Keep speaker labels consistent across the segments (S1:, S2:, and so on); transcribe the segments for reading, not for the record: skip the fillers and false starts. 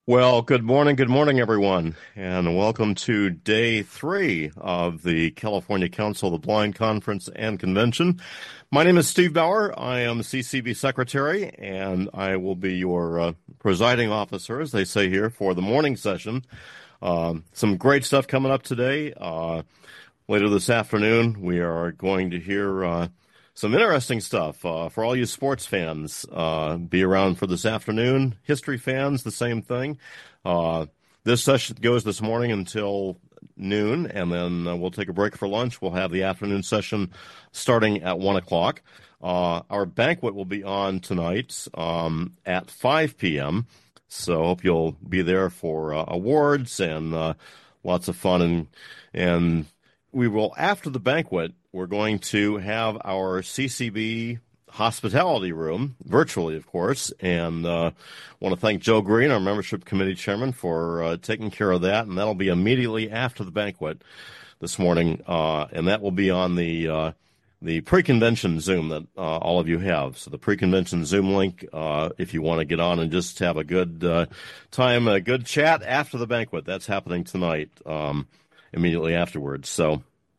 S1: Well, good morning, everyone, and welcome to day three of the California Council of the Blind Conference and Convention. My name is Steve Bauer. I am CCB Secretary, and I will be your presiding officer, as they say here, for the morning session. Some great stuff coming up today. Later this afternoon, we are going to hear some interesting stuff for all you sports fans. Be around for this afternoon. History fans, the same thing. Uh, this session goes this morning until noon, and then we'll take a break for lunch. We'll have the afternoon session starting at 1 o'clock. Our banquet will be on tonight at 5 p.m., so hope you'll be there for awards and lots of fun and we will, after the banquet, we're going to have our CCB hospitality room, virtually, of course, and want to thank Joe Green, our membership committee chairman, for taking care of that, and that'll be immediately after the banquet this morning, and that will be on the pre-convention Zoom that all of you have. So the pre-convention Zoom link, if you want to get on and just have a good time, a good chat after the banquet, that's happening tonight. Immediately afterwards. So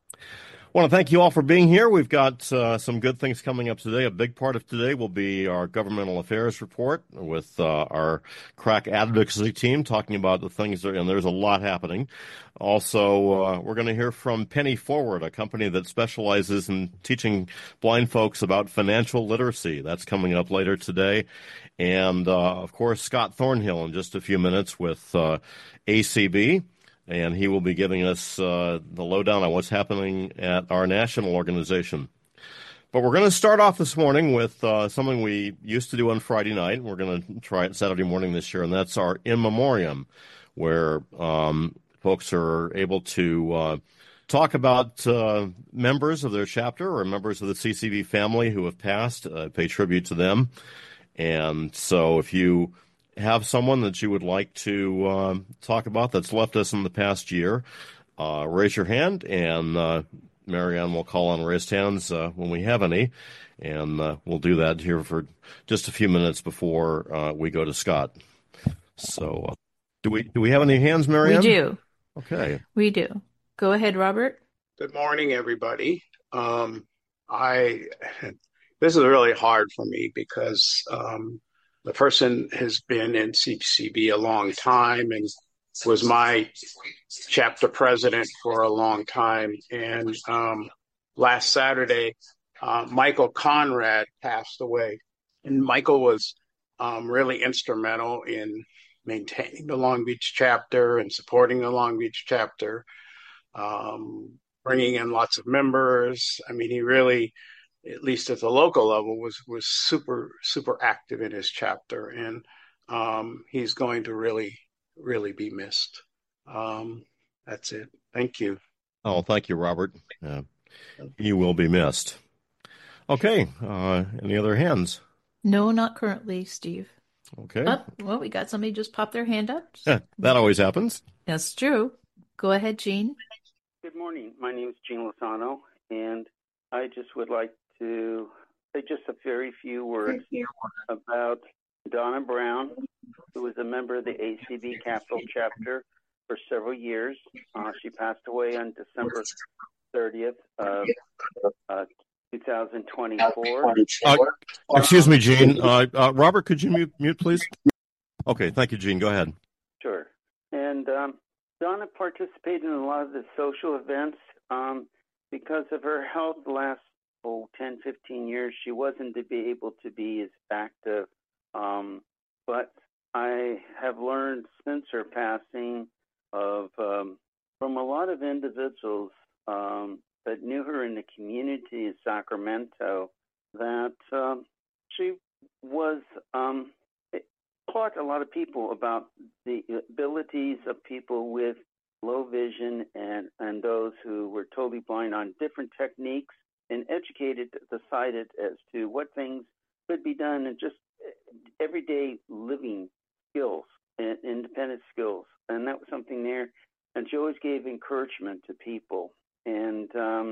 S1: I want to thank you all for being here. We've got some good things coming up today. A big part of today will be our governmental affairs report with our crack advocacy team talking about the things that, and there's a lot happening. Also, we're going to hear from Penny Forward, a company that specializes in teaching blind folks about financial literacy. That's coming up later today. And, of course, Scott Thornhill in just a few minutes with ACB. And he will be giving us the lowdown on what's happening at our national organization. But we're going to start off this morning with something we used to do on Friday night. We're going to try it Saturday morning this year, and that's our In Memoriam, where folks are able to talk about members of their chapter or members of the CCB family who have passed, pay tribute to them. And so if you have someone that you would like to talk about that's left us in the past year, raise your hand, and Marianne will call on raised hands when we have any, and we'll do that here for just a few minutes before we go to Scott. So, do we have any hands,
S2: We
S1: Marianne?
S2: do.
S1: Okay.
S2: We do. Go ahead, Robert.
S3: Good morning, everybody. I This is really hard for me because the person has been in CCB a long time and was my chapter president for a long time. And last Saturday, Michael Conrad passed away, and Michael was really instrumental in maintaining the Long Beach chapter and supporting the Long Beach chapter, bringing in lots of members. I mean, he really, at least at the local level, was super active in his chapter, and he's going to really be missed. That's it. Thank you.
S1: Oh, thank you, Robert. You will be missed. Okay. Any other hands?
S2: No, not currently, Steve.
S1: Okay.
S2: Up. Well, we got somebody just pop their hand up.
S1: Yeah, that always happens.
S2: That's true. Go ahead, Jean.
S4: Good morning. My name is Gene Lozano, and I just would like to say just a very few words about Donna Brown, who was a member of the ACB Capital Chapter for several years. She passed away on December 30th of 2024.
S1: Excuse me, Gene. Robert, could you mute, please? Okay, thank you, Gene. Go ahead.
S4: Sure. And Donna participated in a lot of the social events. Because of her health the last 10, 15 years, she wasn't to be able to be as active. But I have learned since her passing from a lot of individuals that knew her in the community in Sacramento that she was taught a lot of people about the abilities of people with low vision and those who were totally blind on different techniques, and educated, decided as to what things could be done and just everyday living skills and independent skills. And that was something there. And she always gave encouragement to people, and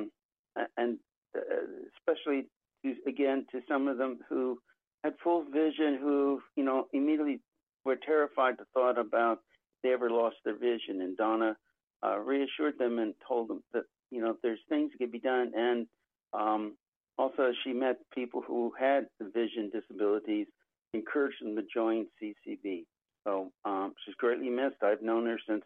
S4: especially to some of them who had full vision, who immediately were terrified to thought about if they ever lost their vision. And Donna reassured them and told them that, there's things that could be done. And also, she met people who had vision disabilities, encouraged them to join CCB. So she's greatly missed. I've known her since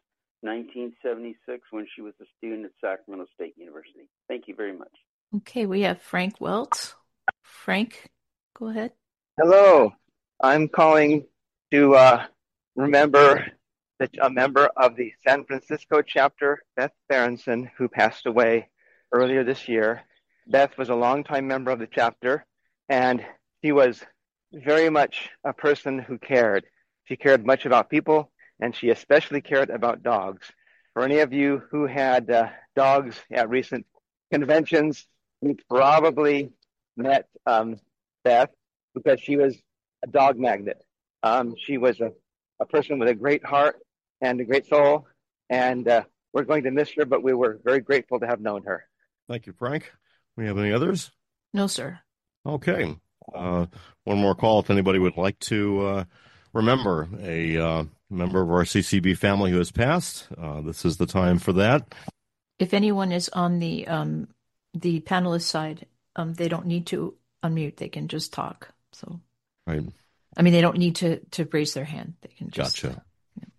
S4: 1976 when she was a student at Sacramento State University. Thank you very much.
S2: Okay, we have Frank Welts. Frank, go ahead.
S5: Hello, I'm calling to remember a member of the San Francisco chapter, Beth Berenson, who passed away earlier this year. Beth was a longtime member of the chapter, and she was very much a person who cared. She cared much about people, and she especially cared about dogs. For any of you who had dogs at recent conventions, you probably met Beth because she was a dog magnet. She was a person with a great heart and a great soul, and we're going to miss her, but we were very grateful to have known her.
S1: Thank you, Frank. We have any others?
S2: No, sir.
S1: Okay. One more call if anybody would like to remember a member of our CCB family who has passed. This is the time for that.
S2: If anyone is on the panelist side, they don't need to unmute. They can just talk. So,
S1: right.
S2: I mean, they don't need to raise their hand. They can just.
S1: Gotcha. Yeah.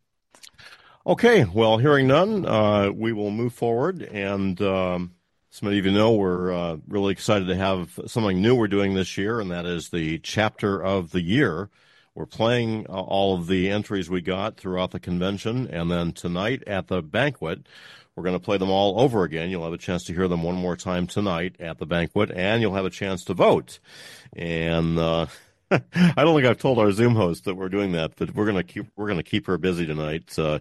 S1: Okay. Well, hearing none, we will move forward. And as many of you know, we're really excited to have something new we're doing this year, and that is the Chapter of the Year. We're playing all of the entries we got throughout the convention, and then tonight at the banquet, we're going to play them all over again. You'll have a chance to hear them one more time tonight at the banquet, and you'll have a chance to vote. And I don't think I've told our Zoom host that we're doing that, but we're going to keep her busy tonight. So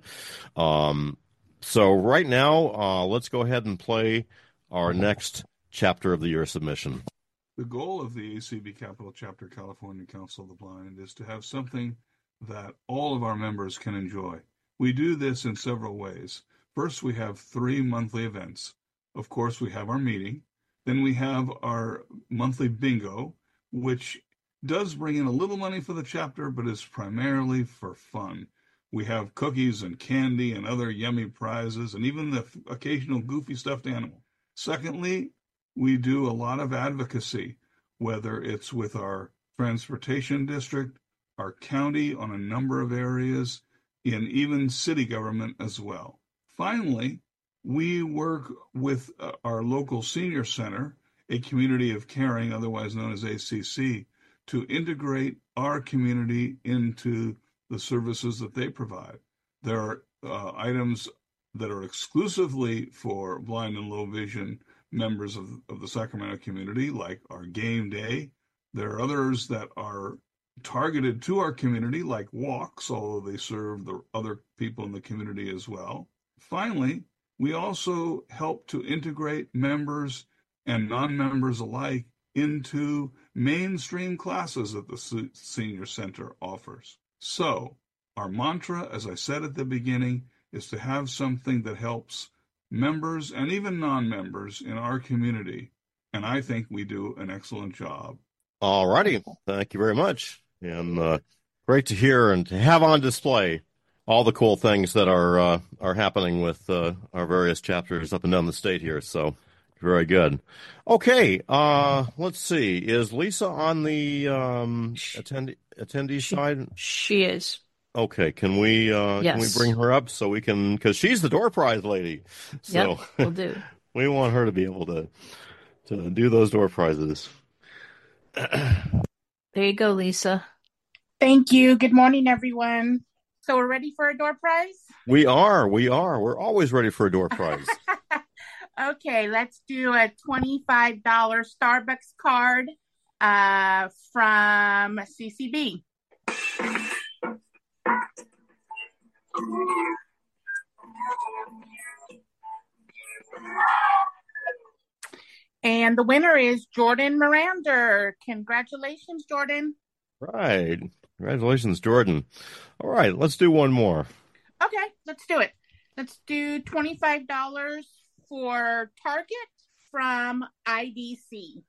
S1: right now, let's go ahead and play our next Chapter of the Year submission.
S6: The goal of the ACB Capital Chapter California Council of the Blind is to have something that all of our members can enjoy. We do this in several ways. First, we have 3 monthly events. Of course, we have our meeting. Then we have our monthly bingo, which does bring in a little money for the chapter, but is primarily for fun. We have cookies and candy and other yummy prizes, and even the occasional goofy stuffed animal. Secondly, we do a lot of advocacy, whether it's with our transportation district, our county on a number of areas, and even city government as well. Finally, we work with our local senior center, a community of caring, otherwise known as ACC, to integrate our community into the services that they provide. There are items that are exclusively for blind and low vision members of the Sacramento community, like our game day. There are others that are targeted to our community, like walks, although they serve the other people in the community as well. Finally, we also help to integrate members and non-members alike into mainstream classes that the Senior Center offers. So, our mantra, as I said at the beginning, is to have something that helps members and even non-members in our community, and I think we do an excellent job.
S1: All righty. Thank you very much. And great to hear and to have on display all the cool things that are happening with our various chapters up and down the state here. So very good. Okay. Let's see. Is Lisa on the attendee side?
S2: She is.
S1: Okay. Can we bring her up so we can, because she's the door prize lady. So
S2: yep, we'll do.
S1: We want her to be able to do those door prizes.
S2: There you go, Lisa.
S7: Thank you. Good morning, everyone. So we're ready for a door prize? We
S1: are. We're always ready for a door prize.
S7: Okay, let's do a $25 Starbucks card from CCB. And the winner is Jordan Miranda. Congratulations, Jordan.
S1: Right. Congratulations, Jordan. All right, let's do one more.
S7: Okay, let's do it. Let's do $25 for Target from IDC.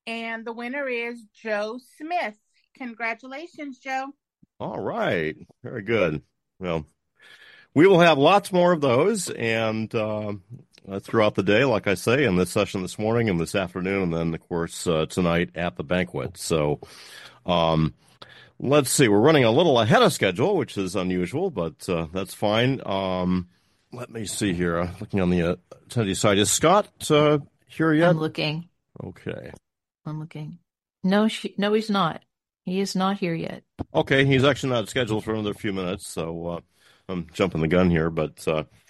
S7: And the winner is Joe Smith. Congratulations, Joe.
S1: All right. Very good. Well, we will have lots more of those and throughout the day, like I say, in this session this morning and this afternoon, and then, of course, tonight at the banquet. So let's see. We're running a little ahead of schedule, which is unusual, but that's fine. Let me see here. Looking on the attendee side. Is Scott here yet?
S2: I'm looking.
S1: Okay.
S2: I'm looking. No, he's not. He is not here yet.
S1: Okay, he's actually not scheduled for another few minutes, so I'm jumping the gun here. But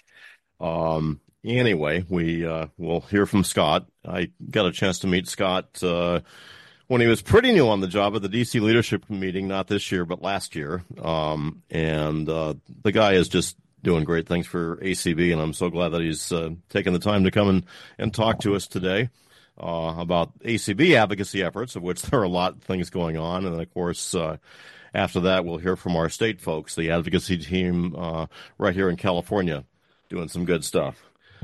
S1: anyway, we'll hear from Scott. I got a chance to meet Scott when he was pretty new on the job at the DC leadership meeting, not this year, but last year. And the guy is just doing great things for ACB, and I'm so glad that he's taken the time to come and talk to us today about ACB advocacy efforts, of which there are a lot of things going on. And, of course, after that, we'll hear from our state folks, the advocacy team right here in California, doing some good stuff.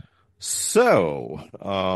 S1: So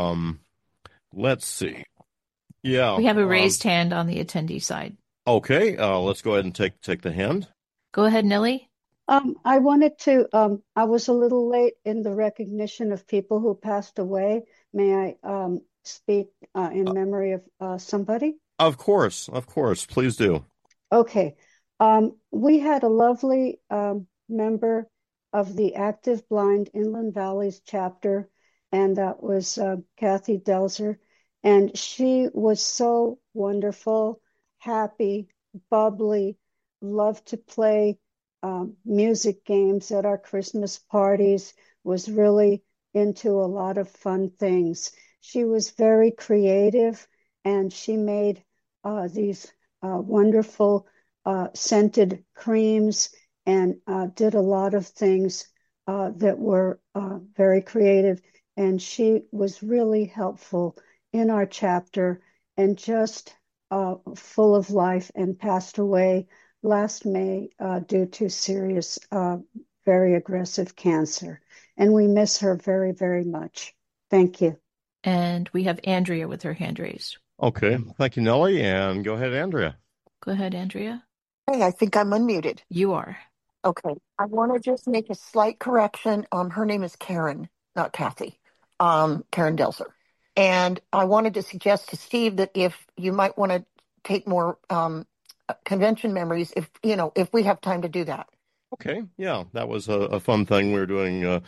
S1: let's see. Yeah.
S2: We have a raised hand on the attendee side.
S1: Okay, let's go ahead and take the hand.
S2: Go ahead, Nellie.
S8: I wanted to, I was a little late in the recognition of people who passed away. May I speak in memory of somebody?
S1: Of course. Please do.
S8: Okay. We had a lovely member of the Active Blind Inland Valleys chapter, and that was Kathy Delzer. And she was so wonderful, happy, bubbly, loved to play music games at our Christmas parties, was really into a lot of fun things. She was very creative, and she made these wonderful scented creams and did a lot of things that were very creative. And she was really helpful in our chapter and just full of life, and passed away last May due to serious, very aggressive cancer. And we miss her very, very much. Thank you.
S2: And we have Andrea with her hand raised.
S1: Okay. Thank you, Nellie. And go ahead, Andrea.
S2: Go ahead, Andrea.
S9: Hey, I think I'm unmuted.
S2: You are.
S9: Okay. I want to just make a slight correction. Her name is Karen, not Kathy. Karen Delzer. And I wanted to suggest to Steve that if you might want to take more convention memories, if we have time to do that.
S1: Okay. Yeah, that was a fun thing we were doing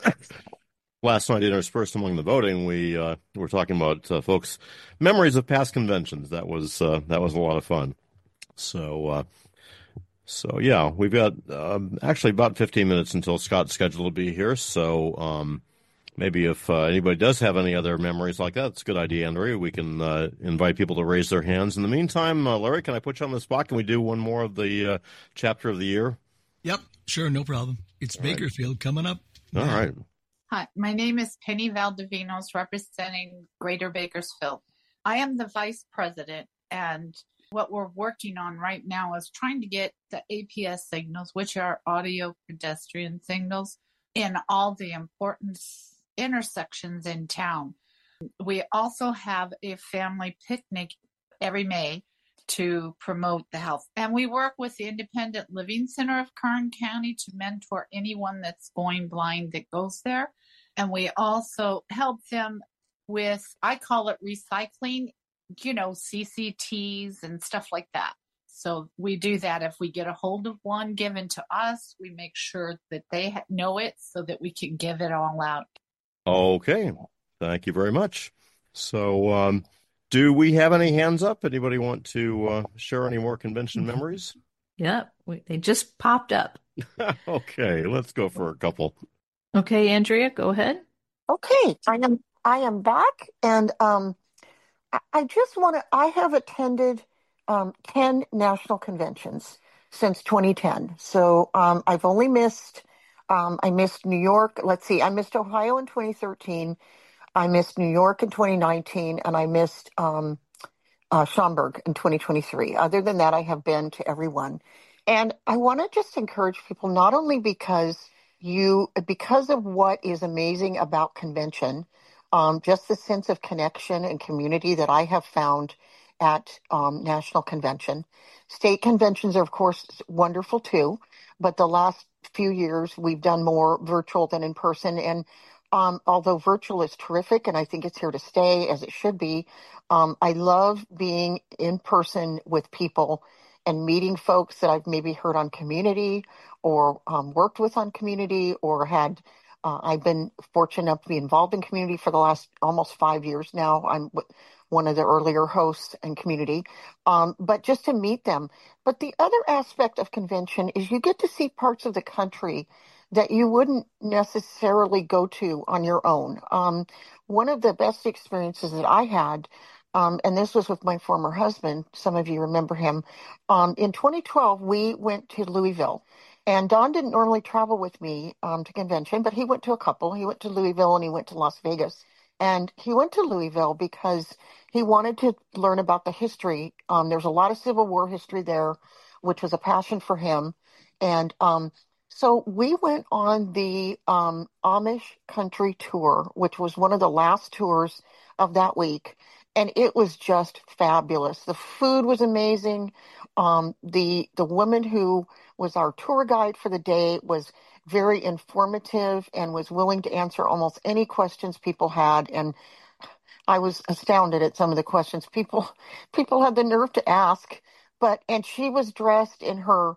S1: last night. Interspersed among the voting, we were talking about folks' memories of past conventions. That was a lot of fun. So yeah, we've got actually about 15 minutes until Scott's scheduled to be here. So maybe if anybody does have any other memories like that, it's a good idea, Andrea. We can invite people to raise their hands. In the meantime, Larry, can I put you on the spot? Can we do one more of the chapter of the year?
S10: Yep, sure, no problem. It's Bakersfield coming up.
S1: All right.
S7: Hi, my name is Penny Valdivinos, representing Greater Bakersfield. I am the vice president, and what we're working on right now is trying to get the APS signals, which are audio pedestrian signals, in all the important intersections in town. We also have a family picnic every May to promote the health. And we work with the Independent Living Center of Kern County to mentor anyone that's going blind that goes there. And we also help them with, I call it recycling, CCTs and stuff like that. So we do that. If we get a hold of one given to us, we make sure that they know it so that we can give it all out.
S1: Okay. Thank you very much. So, do we have any hands up? Anybody want to share any more convention memories?
S2: Yep, they just popped up.
S1: Okay, let's go for a couple.
S2: Okay, Andrea, go ahead.
S9: Okay, I am back, and I just want to. I have attended 10 national conventions since 2010. So I've only missed. I missed New York. Let's see. I missed Ohio in 2013. I missed New York in 2019, and I missed Schaumburg in 2023. Other than that, I have been to every one. And I want to just encourage people, not only because of what is amazing about convention, just the sense of connection and community that I have found at National Convention. State conventions are, of course, wonderful too, but the last few years we've done more virtual than in person. And although virtual is terrific, and I think it's here to stay as it should be, I love being in person with people and meeting folks that I've maybe heard on Community or worked with on Community or had. I've been fortunate enough to be involved in Community for the last almost 5 years now. I'm one of the earlier hosts in Community, but just to meet them. But the other aspect of convention is you get to see parts of the country that you wouldn't necessarily go to on your own. One of the best experiences that I had, and this was with my former husband, some of you remember him, in 2012, we went to Louisville. And Don didn't normally travel with me to convention, but he went to a couple. He went to Louisville and he went to Las Vegas. And he went to Louisville because he wanted to learn about the history. There's a lot of Civil War history there, which was a passion for him. And so we went on the Amish country tour, which was one of the last tours of that week. And it was just fabulous. The food was amazing. The woman who was our tour guide for the day was very informative and was willing to answer almost any questions people had. And I was astounded at some of the questions people had the nerve to ask. And she was dressed in her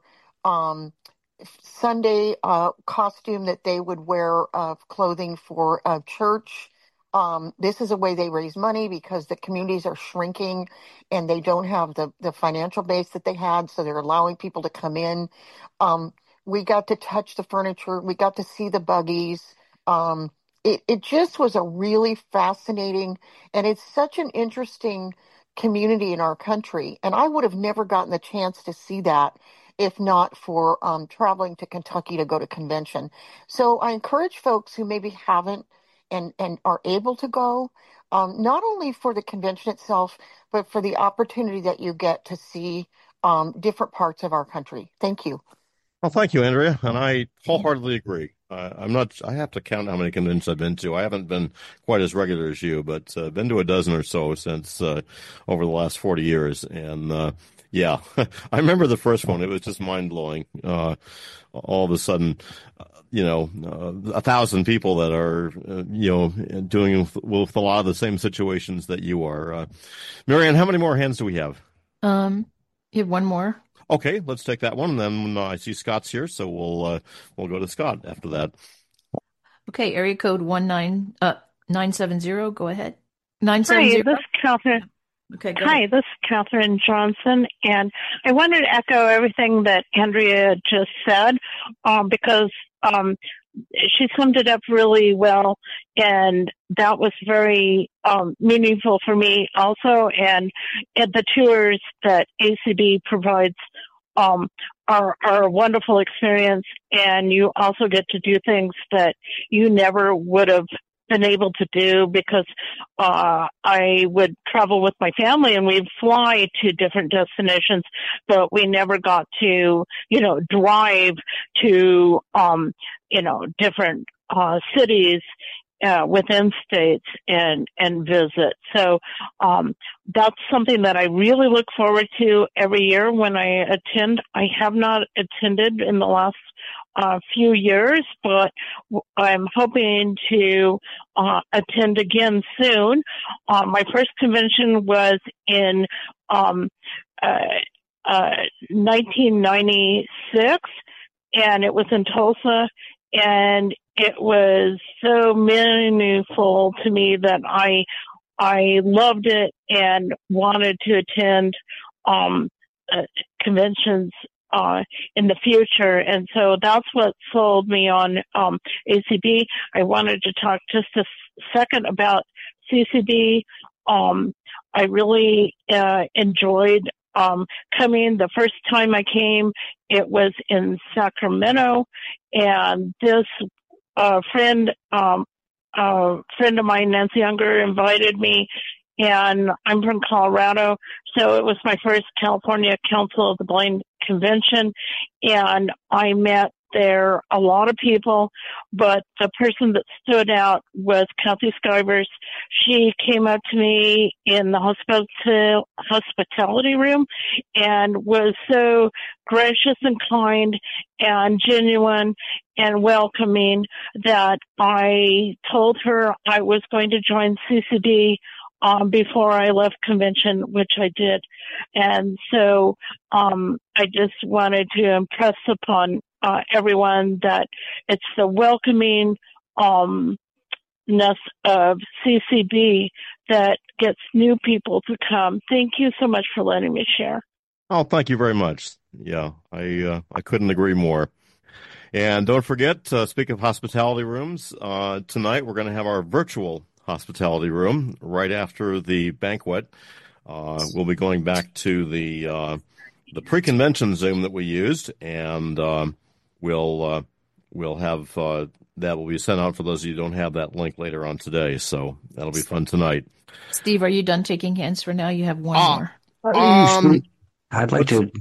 S9: Sunday costume that they would wear clothing for church. This is a way they raise money because the communities are shrinking and they don't have the financial base that they had. So they're allowing people to come in. We got to touch the furniture. We got to see the buggies. It just was a really fascinating, and it's such an interesting community in our country. And I would have never gotten the chance to see that if not for traveling to Kentucky to go to convention. So I encourage folks who maybe haven't and are able to go, not only for the convention itself, but for the opportunity that you get to see different parts of our country. Thank you.
S1: Well, thank you, Andrea. And I wholeheartedly agree. I have to count how many conventions I've been to. I haven't been quite as regular as you, but been to a dozen or so since over the last 40 years. And yeah, I remember the first one. It was just mind blowing. All of a sudden, 1,000 people that are, doing with a lot of the same situations that you are. Marianne, how many more hands do we have?
S2: You have one more.
S1: Okay, let's take that one. And then I see Scott's here, so we'll go to Scott after that.
S2: Okay, area code 970. Go ahead. 970.
S11: Hi, this is Catherine.
S2: Okay, go
S11: Hi,
S2: ahead.
S11: this is Catherine Johnson, and I wanted to echo everything that Andrea just said, because she summed it up really well, and that was very meaningful for me also. And the tours that ACB provides are a wonderful experience, and you also get to do things that you never would have been able to do because I would travel with my family and we'd fly to different destinations, but we never got to, drive to, different cities within states and visit. So that's something that I really look forward to every year when I attend. I have not attended in the last few years, but I'm hoping to attend again soon. My first convention was in 1996, and it was in Tulsa, and it was so meaningful to me that I loved it and wanted to attend conventions in the future. And so that's what sold me on ACB. I wanted to talk just a second about CCB. I really enjoyed coming. The first time I came, it was in Sacramento, and this friend of mine, Nancy Unger, invited me, and I'm from Colorado, so it was my first California Council of the Blind convention, and I met there a lot of people, but the person that stood out was Kathy Skivers. She came up to me in the hospitality room and was so gracious and kind and genuine and welcoming that I told her I was going to join CCB before I left convention, which I did. And so I just wanted to impress upon everyone that it's the welcomingness of CCB that gets new people to come. Thank you so much for letting me share.
S1: Oh, thank you very much. Yeah, I couldn't agree more. And don't forget, speaking of hospitality rooms, tonight we're going to have our virtual hospitality room right after the banquet. We'll be going back to the pre-convention Zoom that we used, and we'll have that will be sent out for those of you who don't have that link later on today. So that'll be fun tonight.
S2: Steve, are you done taking hands for now? You have one more.
S12: I'd like to.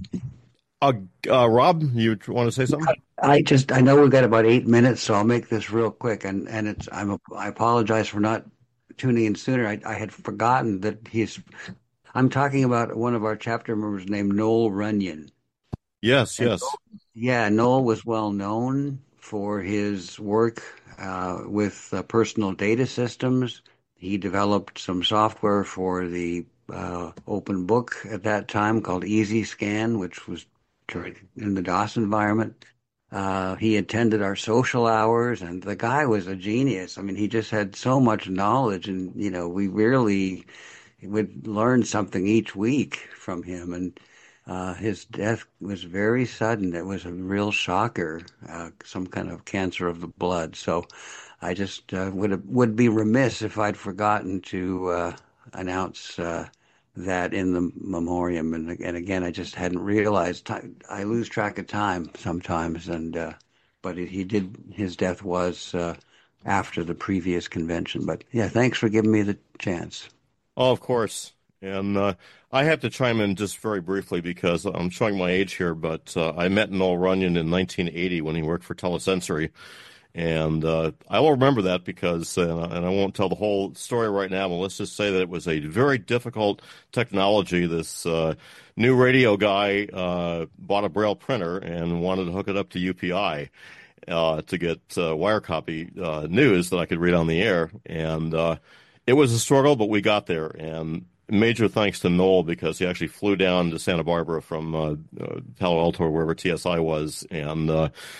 S1: Rob, you want to say something?
S12: I know we've got about 8 minutes, so I'll make this real quick. And I apologize for not tuning in sooner. I had forgotten that I'm talking about one of our chapter members named Noel Runyon.
S1: Yes.
S12: Noel was well known for his work with personal data systems. He developed some software for the open book at that time called EasyScan, which was in the DOS environment. He attended our social hours, and the guy was a genius. I mean, he just had so much knowledge, and we really would learn something each week from him. And his death was very sudden. It was a real shocker, some kind of cancer of the blood. So I just would be remiss if I'd forgotten to announce that in the memoriam. And again, I just hadn't realized. I lose track of time sometimes, but his death was after the previous convention. But yeah, thanks for giving me the chance.
S1: Oh, of course. And I have to chime in just very briefly because I'm showing my age here, but I met Noel Runyon in 1980 when he worked for Telesensory. And I will remember that because, and I won't tell the whole story right now, but let's just say that it was a very difficult technology. This new radio guy bought a Braille printer and wanted to hook it up to UPI to get wire copy news that I could read on the air. And it was a struggle, but we got there. And major thanks to Noel because he actually flew down to Santa Barbara from Palo Alto or wherever TSI was, and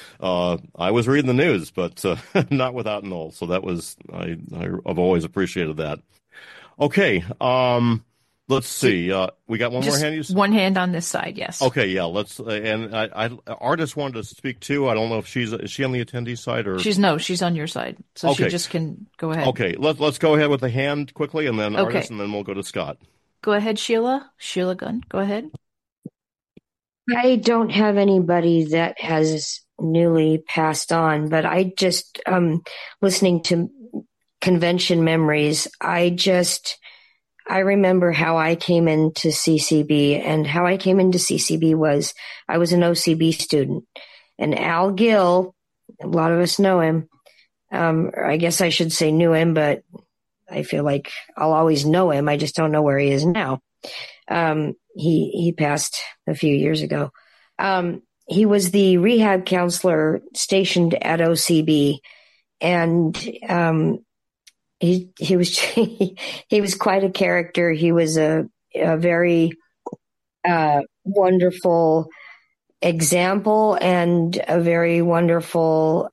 S1: I was reading the news, but not without Noel. So that was I've always appreciated that. Okay, let's see. We got one more hand.
S2: One hand on this side, yes.
S1: Okay, yeah. Let's. And Artist wanted to speak too. I don't know if is she on the attendee side or
S2: she's on your side, so okay. She just can go ahead.
S1: Okay, let's go ahead with the hand quickly, and then Artist, and then we'll go to Scott.
S2: Go ahead, Sheila Gunn. Go ahead.
S13: I don't have anybody that has newly passed on, but I just listening to convention memories. I remember how I came into CCB, and how I came into CCB was I was an OCB student, and Al Gill, a lot of us know him. I guess I should say knew him, but I feel like I'll always know him. I just don't know where he is now. He passed a few years ago. He was the rehab counselor stationed at OCB, and he was he was quite a character. He was a very wonderful example and a very wonderful.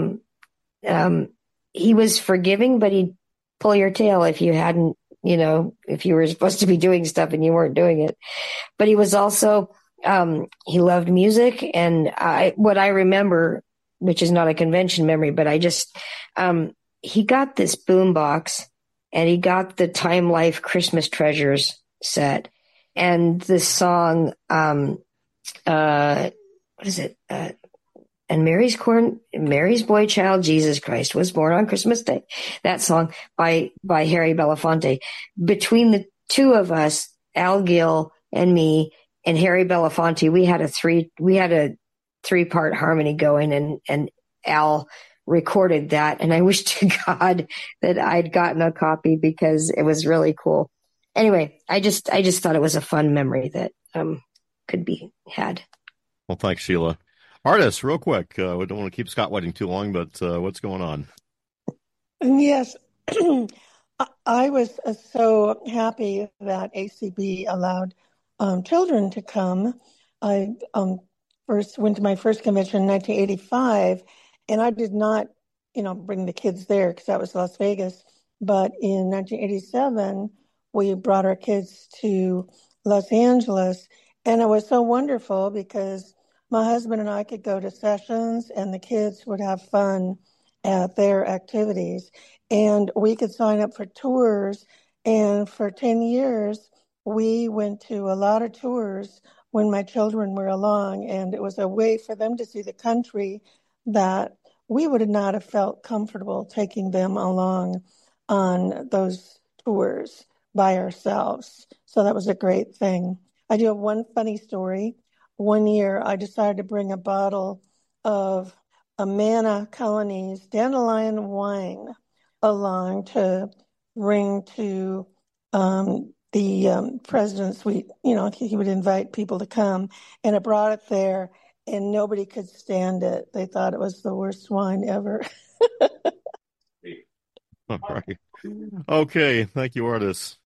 S13: He was forgiving, but he'd pull your tail if you hadn't, if you were supposed to be doing stuff and you weren't doing it. But he was also he loved music, and what I remember, which is not a convention memory, but I just. He got this boombox, and he got the Time Life Christmas Treasures set, and this song, what is it? And Mary's boy child Jesus Christ was born on Christmas Day. That song by Harry Belafonte. Between the two of us, Al Gill and me and Harry Belafonte, we had a 3-part harmony going, and Al recorded that. And I wish to God that I'd gotten a copy because it was really cool. Anyway, I just thought it was a fun memory that could be had.
S1: Well, thanks, Sheila. Artis, real quick. We don't want to keep Scott waiting too long, but what's going on?
S14: Yes. I was so happy that ACB allowed children to come. I first went to my first convention in 1985, and I did not, bring the kids there because that was Las Vegas. But in 1987, we brought our kids to Los Angeles, and it was so wonderful because my husband and I could go to sessions, and the kids would have fun at their activities. And we could sign up for tours. And for 10 years, we went to a lot of tours when my children were along. And it was a way for them to see the country that we would not have felt comfortable taking them along on those tours by ourselves. So that was a great thing. I do have one funny story. One year, I decided to bring a bottle of Amana Colony's dandelion wine along to bring to the president's suite. He would invite people to come, and I brought it there, and nobody could stand it. They thought it was the worst wine ever.
S1: All right. Okay. Thank you, Artis.